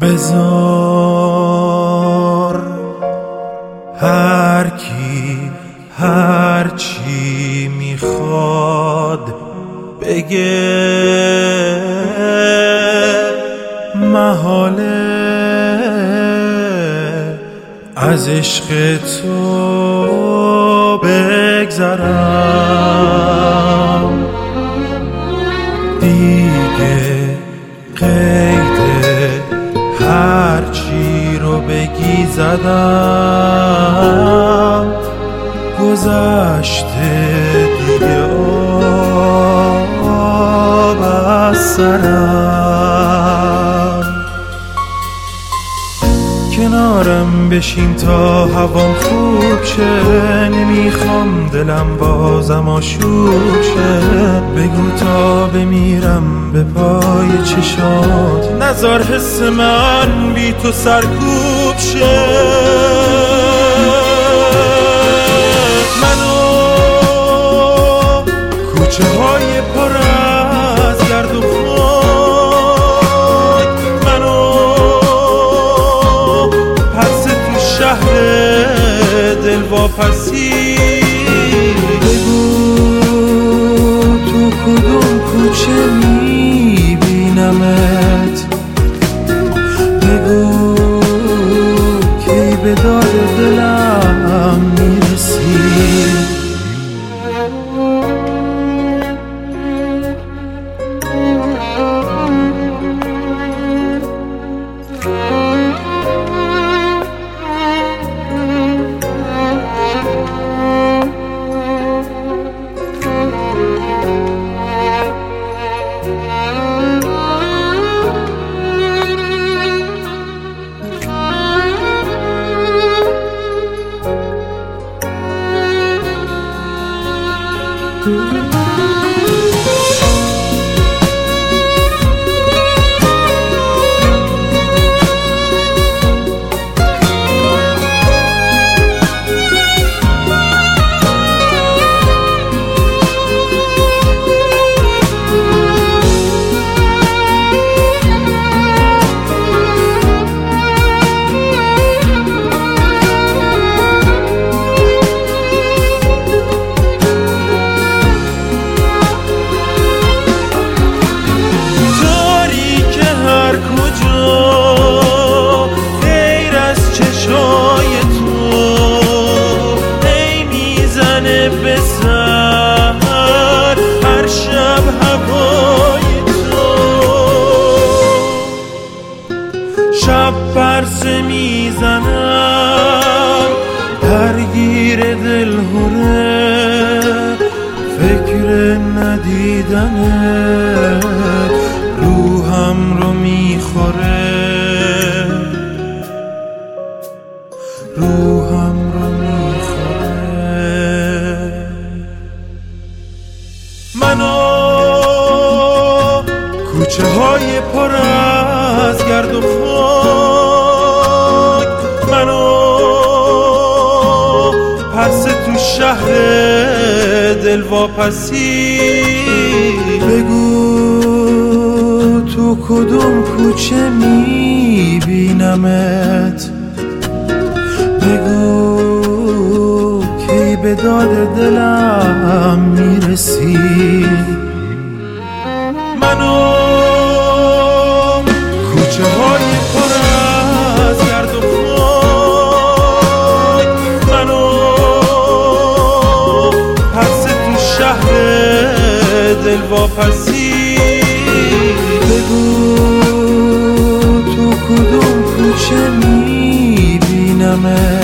بذار هر کی هر چی میخواد بگه، محاله از عشق تو بگذرم. دیگه قید هر چی رو بگی زدم، گذشته دیگه آب از سرم. کنارم بشین تا هوام خوب شه، نمیخوام دلم بازم آشوب شه. بگو تا بمیرم به پای چشات، نذار حس من بی تو سرکوب شه. منو کوچه های پر از گرد و خاک، منو پس تو شهر دلواپسی. بگو تو کدوم کوچه میبینمت، بگو کی به داد دلم میرسی. هر شب هوای تو شب پرسه میزنم، درگیر دلهوره فکر ندیدنه، روحم رو میخوره، روحم رو منو کوچه های پر از گرد و خاک، منو پس تو شهر دلواپسی. بگو تو کدوم کوچه میبینمت، بگو کی به داد دلم میرسی. منو کوچه های پر از گرد و خاک، منو پس تو شهر دلواپسی. بگو تو کدوم کوچه میبینمت،